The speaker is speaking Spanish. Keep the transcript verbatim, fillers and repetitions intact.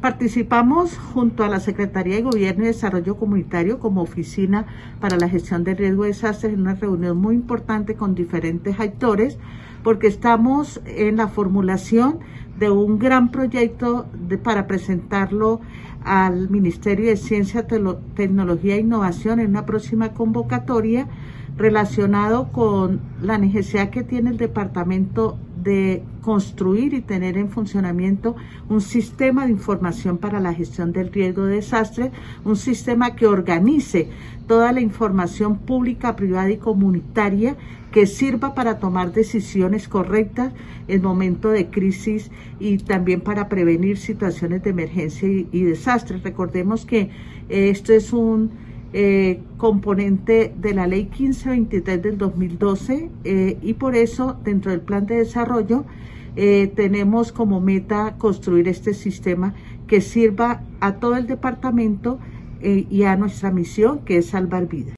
Participamos junto a la Secretaría de Gobierno y Desarrollo Comunitario como Oficina para la Gestión del Riesgo de Desastres en una reunión muy importante con diferentes actores, porque estamos en la formulación de un gran proyecto de, para presentarlo al Ministerio de Ciencia, Tecnología e Innovación en una próxima convocatoria, relacionado con la necesidad que tiene el departamento de construir y tener en funcionamiento un sistema de información para la gestión del riesgo de desastres, un sistema que organice toda la información pública, privada y comunitaria que sirva para tomar decisiones correctas en momento de crisis y también para prevenir situaciones de emergencia y, y desastres. Recordemos que eh, esto es un Eh, componente de la ley quince veintitrés del dos mil doce eh, y por eso dentro del plan de desarrollo eh, tenemos como meta construir este sistema que sirva a todo el departamento eh, y a nuestra misión, que es salvar vidas.